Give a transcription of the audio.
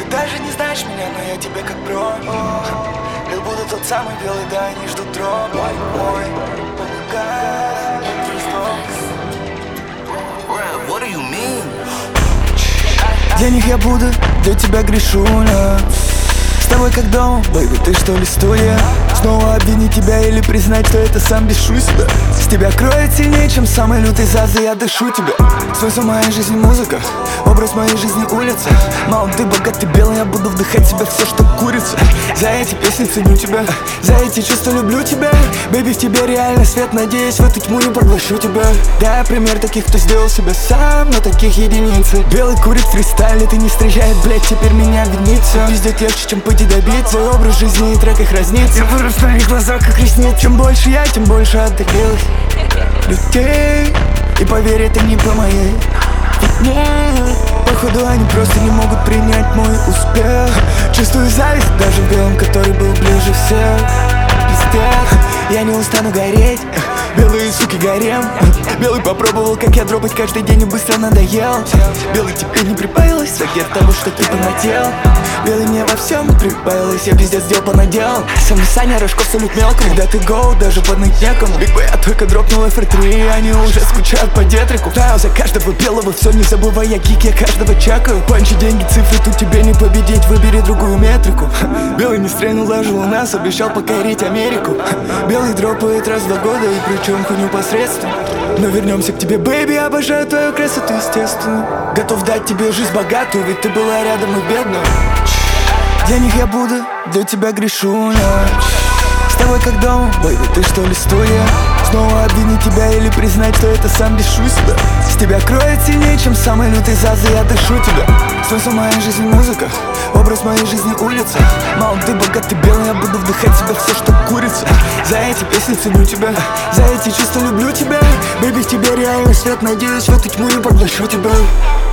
даже не знаешь меня, но я тебе как бро. Как будто тот самый белый, да, они ждут дроп. Мой, помогай. What do you mean? Для них я буду, для тебя грешу, да. С тобой как дома, бэйби, ты что ли студия? Снова обвинить тебя или признать, что это сам бешу себя. С тебя кроет сильнее, чем самый лютый зазы, я дышу тебя. Смысл моей жизни музыка, образ моей жизни улица. Мало ты богат, ты белый, я буду вдыхать в себя все, что курица. За эти песни ценю тебя, за эти чувства люблю тебя. Бэйби, в тебе реально свет, надеюсь, в эту тьму не поглощу тебя. Дай пример таких, кто сделал себя сам, но таких единицы. Белый курит фристайл, ты не встречает, блять, теперь меня винит. Все везде легче, чем пойти добить свой образ жизни и трек их разнится. Я вырос в твоих глазах, как ресниц. Чем больше я, тем больше отдалилась людей. И поверь, это не по моей вине. Походу они просто не могут принять мой успех. Чувствую зависть даже в белом, который был ближе всех. Пиздец, я не устану гореть. Белые суки гарем. Белый попробовал, как я дропать каждый день и быстро надоел. Белый тебе не прибавилось, загер того, что ты понадел. Белый мне во всем прибавилось, я пиздец дел понадел. Со мной Саня Рожков, салют мелкому. Когда ты гоу, даже подныть некому. Биг Бэй, я только дропнул FR3, они уже скучают по детрику. Таю за каждого белого, все не забывай, я гик, я каждого чекаю. Панчи, деньги, цифры, тут тебе не победить, выбери другую метрику. Белый не стрельнул даже у нас, обещал покорить Америку. Белый дропает раз в 2 года, и причем хуйню посредством. Но вернемся к тебе, бэйби, обожаю твою красоту, естественно. Готов дать тебе жизнь богатую, ведь ты была рядом и бедная. Для них я буду, для тебя грешу, да. С тобой как дома, бэйби, ты что ли студия? Снова обвинить тебя или признать, что это сам бешу себя. С тебя кроет сильнее, чем самый лютый зазы, я дышу тебя. Смысл моей жизни музыка, образ моей жизни улица. Мало ты богат, ты белый, я буду вдыхать в себя все, что курица. За эти песни ценю тебя, за эти чувства люблю тебя. Бэйби, в тебе реально свет, надеюсь, в эту тьму не поглощу тебя.